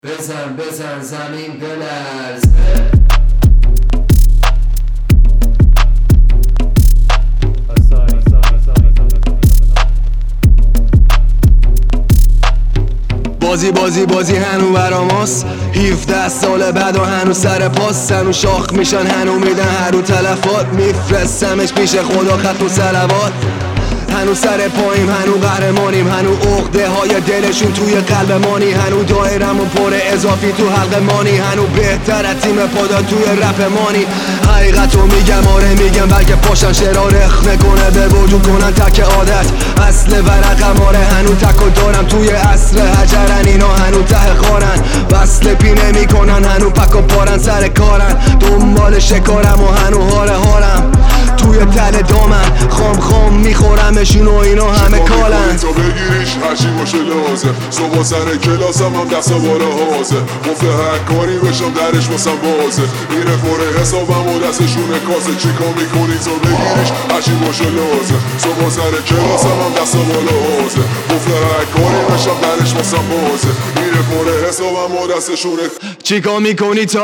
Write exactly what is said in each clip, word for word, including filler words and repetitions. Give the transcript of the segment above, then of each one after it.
بزن بزن زمین بلرزه. بازی بازی بازی هنو براماست هفده سال بعد و هنو سر پاس هنو شاخ میشن هنو میدن هرو تلفات میفرستمش پیش خدا خط و صلوات هنو سر پاییم هنو قهرمانیم هنو عقده های دلشون توی قلب مانی هنو دایرمون پر اضافی تو حلق مانی هنو بهتر از تیم پادا توی رپ مانی حقیقتو میگم آره میگم بلکه پاشن شرا رخ میکنه به وجود کنن تک عادت اصل ورقم آره هنو تک و دارم توی اصل حجرن اینا هنو ته خارن وصل پینه میکنن هنو پک و پارن سر کارن دنبال شکارم و هنو هاره هارم توی تل دامن خام خام میخورمشون و اینا همه کالن تا بگیریش هرچی باشه لازه صبح سر کلاسم هم دستا بالا حاضه گفته هر کاری بشم درش واسم بازه میره پر حسابم و دستشونه کاسه چیکار میکنی تا بگیریش هرچی باشه لازه صبح سر کلاسم هم دستا بالا حاضه گفته هر کاری بشم درش واسم بازه میره پر حسابم و دستشونه چیکار میکنی تا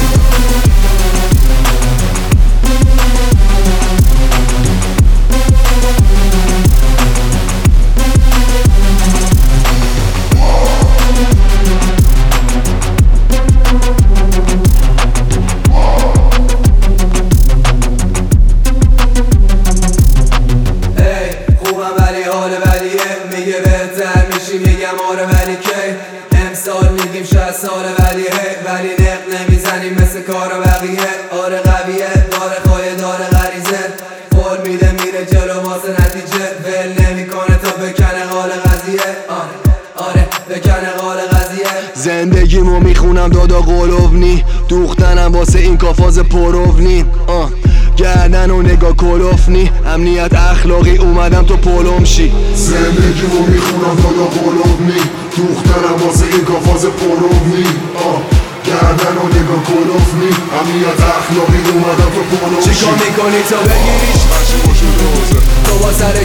میگه بهتر میشی میگم آره ولی که امسال میگیم شاید سال ولی هی ولی نق نمیزنیم مثل کار بقیه آره قویه داره خواهی داره غریزه فول میده میره جلو واسه نتیجه ول نمیکنه تا بکنه قال قضیه آره آره بکنه قال قضیه زندگیمو میخونم دادا قلوبنی دوختنم واسه این کافاز پروونی آه گردن و نگاه کلوفنی امنیت اخلاقی اومدم تو پولم شی زندگیمو میخونم دادا قلوبنی دوختنم واسه این کافاز پروونی آه گردن و نگاه کلوفنی امنیت اخلاقی اومدم تو پولم شی چیکار میکنی تا بگیریش هرچی باشه لازه تو با سر